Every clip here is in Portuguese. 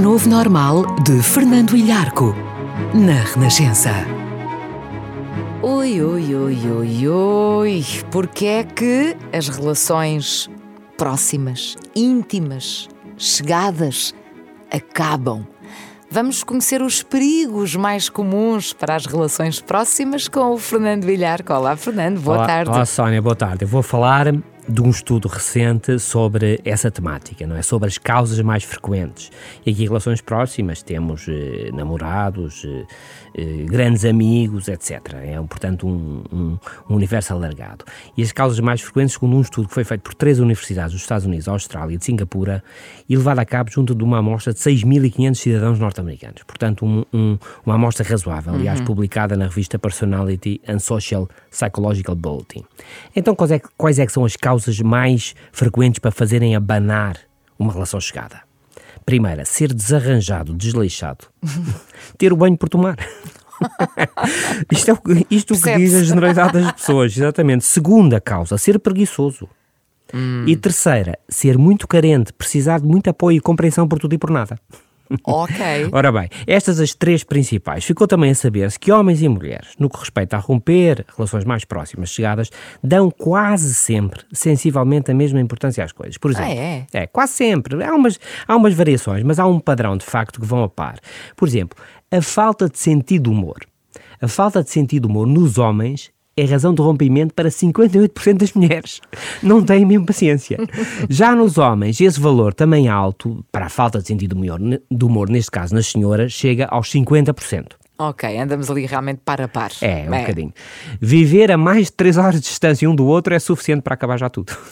novo normal de Fernando Ilharco, na Renascença. Oi. Porque é que as relações próximas, íntimas, chegadas, acabam? Vamos conhecer os perigos mais comuns para as relações próximas com o Fernando Ilharco. Olá, Fernando, boa tarde. Olá, Sónia, boa tarde. Eu vou falar de um estudo recente sobre essa temática, não é? Sobre as causas mais frequentes. E aqui, relações próximas, temos namorados, grandes amigos, etc. É, portanto, um universo alargado. E as causas mais frequentes, segundo um estudo que foi feito por 3 universidades dos Estados Unidos, Austrália e de Singapura, e levado a cabo junto de uma amostra de 6.500 cidadãos norte-americanos. Portanto, uma amostra razoável, aliás, publicada na revista Personality and Social Psychological Bulletin. Então, quais é que são as causas mais frequentes para fazerem abanar uma relação chegada? Primeira, ser desarranjado, desleixado. Ter o banho por tomar. Isto que diz a generalidade das pessoas, exatamente. Segunda causa, ser preguiçoso. E terceira, ser muito carente, precisar de muito apoio e compreensão por tudo e por nada. Ok. Ora bem, estas as 3 principais. Ficou também a saber-se que homens e mulheres, no que respeita a romper relações mais próximas, chegadas, dão quase sempre, sensivelmente, a mesma importância às coisas. Por exemplo, quase sempre. Há umas variações, mas há um padrão, de facto, que vão a par. Por exemplo, a falta de sentido de humor. A falta de sentido de humor nos homens é razão de rompimento para 58% das mulheres. Não têm mesmo paciência. Já nos homens, esse valor também alto, para a falta de sentido de humor, neste caso nas senhoras, chega aos 50%. Ok, andamos ali realmente par a par. É, um bocadinho. Viver a mais de 3 horas de distância um do outro é suficiente para acabar já tudo.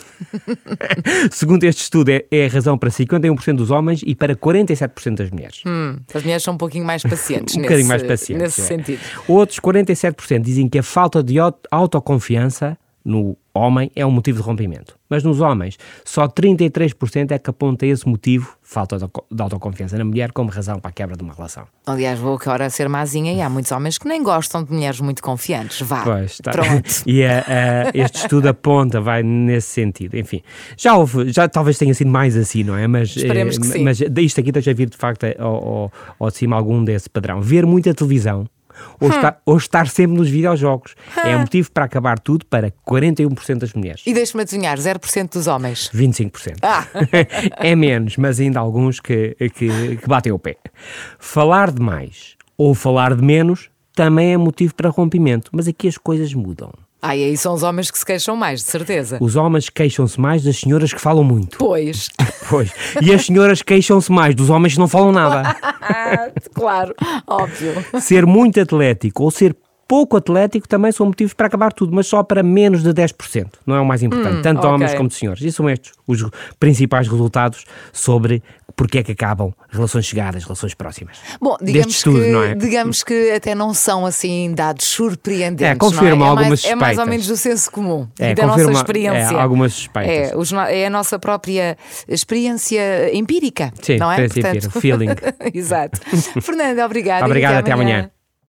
Segundo este estudo, é a razão para 51% dos homens e para 47% das mulheres. As mulheres são um pouquinho mais pacientes. Um bocadinho mais pacientes. Nesse sentido. Outros 47% dizem que a falta de autoconfiança no homem é um motivo de rompimento. Mas nos homens, só 33% é que aponta esse motivo, falta de autoconfiança na mulher, como razão para a quebra de uma relação. Aliás, vou agora ser mazinha e há muitos homens que nem gostam de mulheres muito confiantes. Vá, pois, tá. Pronto. E este estudo aponta, vai nesse sentido. Enfim, já talvez tenha sido mais assim, não é? Mas, esperemos que sim. Mas isto aqui deixa vir, de facto, ao de cima algum desse padrão. Ver muita televisão. Ou estar sempre nos videojogos. É motivo para acabar tudo para 41% das mulheres. E deixa-me adivinhar, 0% dos homens? 25%. É menos, mas ainda há alguns que batem o pé. Falar demais ou falar de menos também é motivo para rompimento. Mas aqui as coisas mudam. E aí são os homens que se queixam mais, de certeza. Os homens queixam-se mais das senhoras que falam muito. Pois. E as senhoras queixam-se mais dos homens que não falam nada. Claro, óbvio. Ser muito atlético ou ser pouco atlético também são motivos para acabar tudo, mas só para menos de 10%. Não é o mais importante, tanto de homens como de senhores. E são estes os principais resultados sobre porque é que acabam relações chegadas, relações próximas. Bom, digamos que até não são assim dados surpreendentes. Confirma algumas suspeitas. É mais ou menos do senso comum e da nossa experiência. Algumas suspeitas. É a nossa própria experiência empírica. Sim, não é? Portanto... feeling. Exato. Fernando, obrigada. Obrigado, até amanhã.